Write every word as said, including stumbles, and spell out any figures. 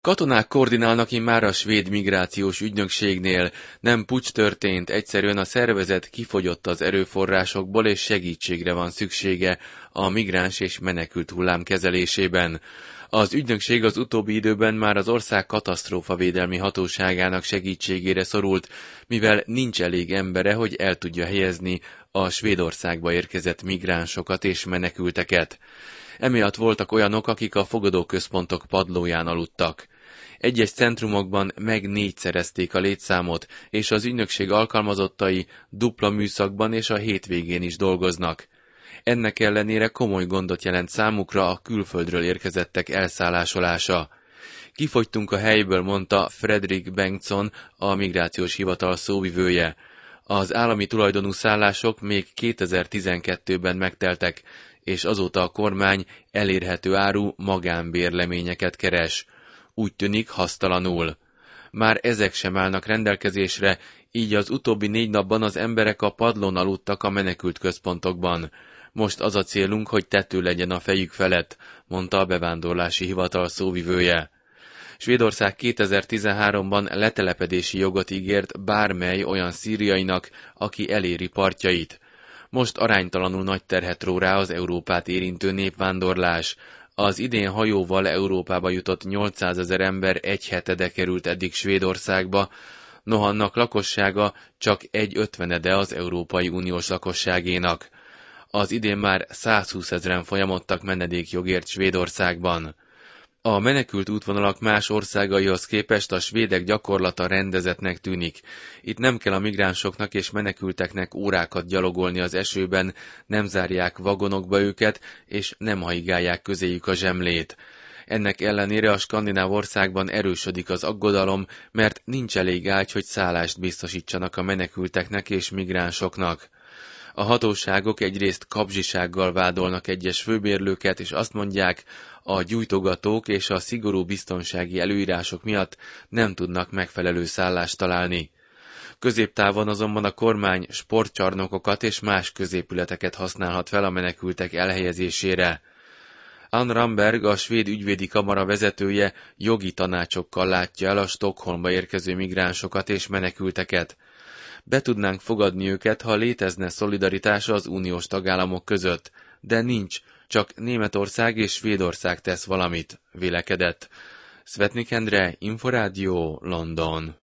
Katonák koordinálnak immár a svéd migrációs ügynökségnél. Nem puccs történt, egyszerűen a szervezet kifogyott az erőforrásokból, és segítségre van szüksége a migráns és menekült hullám kezelésében. Az ügynökség az utóbbi időben már az ország katasztrófavédelmi hatóságának segítségére szorult, mivel nincs elég embere, hogy el tudja helyezni a Svédországba érkezett migránsokat és menekülteket. Emiatt voltak olyanok, akik a fogadóközpontok padlóján aludtak. Egyes centrumokban meg négyszerezték a létszámot, és az ügynökség alkalmazottai dupla műszakban és a hétvégén is dolgoznak. Ennek ellenére komoly gondot jelent számukra a külföldről érkezettek elszállásolása. Kifogytunk a helyből, mondta Fredrik Bengtsson, a migrációs hivatal szóvivője. Az állami tulajdonú szállások még kétezer-tizenkettőben megteltek, és azóta a kormány elérhető áru magánbérleményeket keres. Úgy tűnik hasztalanul. Már ezek sem állnak rendelkezésre, így az utóbbi négy napban az emberek a padlón aludtak a menekült központokban. Most az a célunk, hogy tető legyen a fejük felett, mondta a bevándorlási hivatal szóvivője. Svédország kétezer-tizenháromban letelepedési jogot ígért bármely olyan szíriainak, aki eléri partjait. Most aránytalanul nagy terhet ró rá az Európát érintő népvándorlás. Az idén hajóval Európába jutott nyolcszázezer ember egy hetede került eddig Svédországba, noha annak lakossága csak egy ötvenede az Európai Uniós lakosságénak. Az idén már százhúszezren folyamodtak menedékjogért Svédországban. A menekült útvonalak más országaihoz képest a svédek gyakorlata rendezetnek tűnik. Itt nem kell a migránsoknak és menekülteknek órákat gyalogolni az esőben, nem zárják vagonokba őket, és nem haigálják közéjük a zsemlét. Ennek ellenére a skandináv országban erősödik az aggodalom, mert nincs elég ágy, hogy szállást biztosítsanak a menekülteknek és migránsoknak. A hatóságok egyrészt kapzsisággal vádolnak egyes főbérlőket, és azt mondják, a gyújtogatók és a szigorú biztonsági előírások miatt nem tudnak megfelelő szállást találni. Középtávon azonban a kormány sportcsarnokokat és más középületeket használhat fel a menekültek elhelyezésére. Ann Ramberg, a svéd ügyvédi kamara vezetője, jogi tanácsokkal látja el a Stockholmba érkező migránsokat és menekülteket. Be tudnánk fogadni őket, ha létezne szolidaritás az uniós tagállamok között, de nincs, csak Németország és Svédország tesz valamit, vélekedett. Svetnik Endre, Inforádió, London.